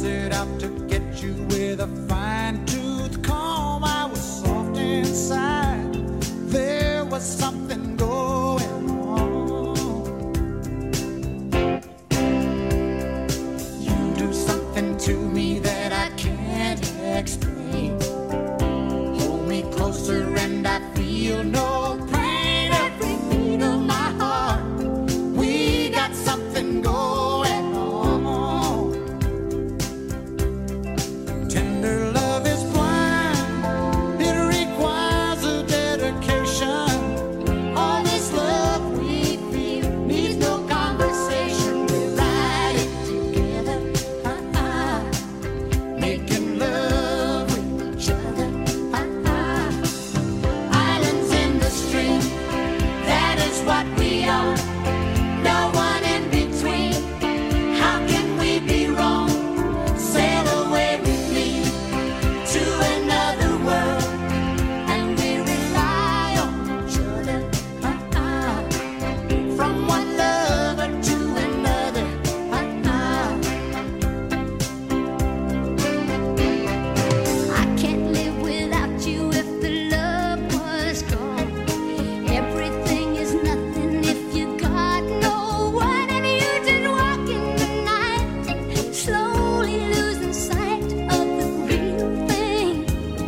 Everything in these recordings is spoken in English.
set out to get you with a fine-tooth comb. I was soft inside. There was something going on. You do something to me that I can't explain. Hold me closer and I feel no pain. Every beat of my heart, we got something going on. Tender love is blind, it requires a dedication. All this love we feel needs no conversation. We ride it together, making love with each other. Islands in the stream, that is what we are. No one in between. How can we be wrong? Sail away with me to another world, and we rely on each other. From one lover to another. I can't live without you if the love was gone. Everything is nothing if you got no one, and you just walk in the night, slowly losing sight of the real thing.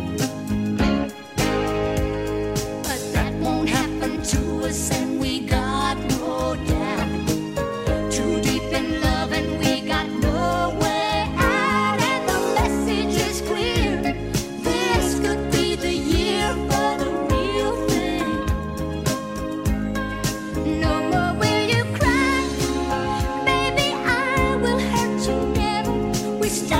But that won't happen to us, and we got no doubt. Too deep in love, and we got no way out, and the message is clear. This could be the year for the real thing. No more will you cry, baby, I will hurt you never. We start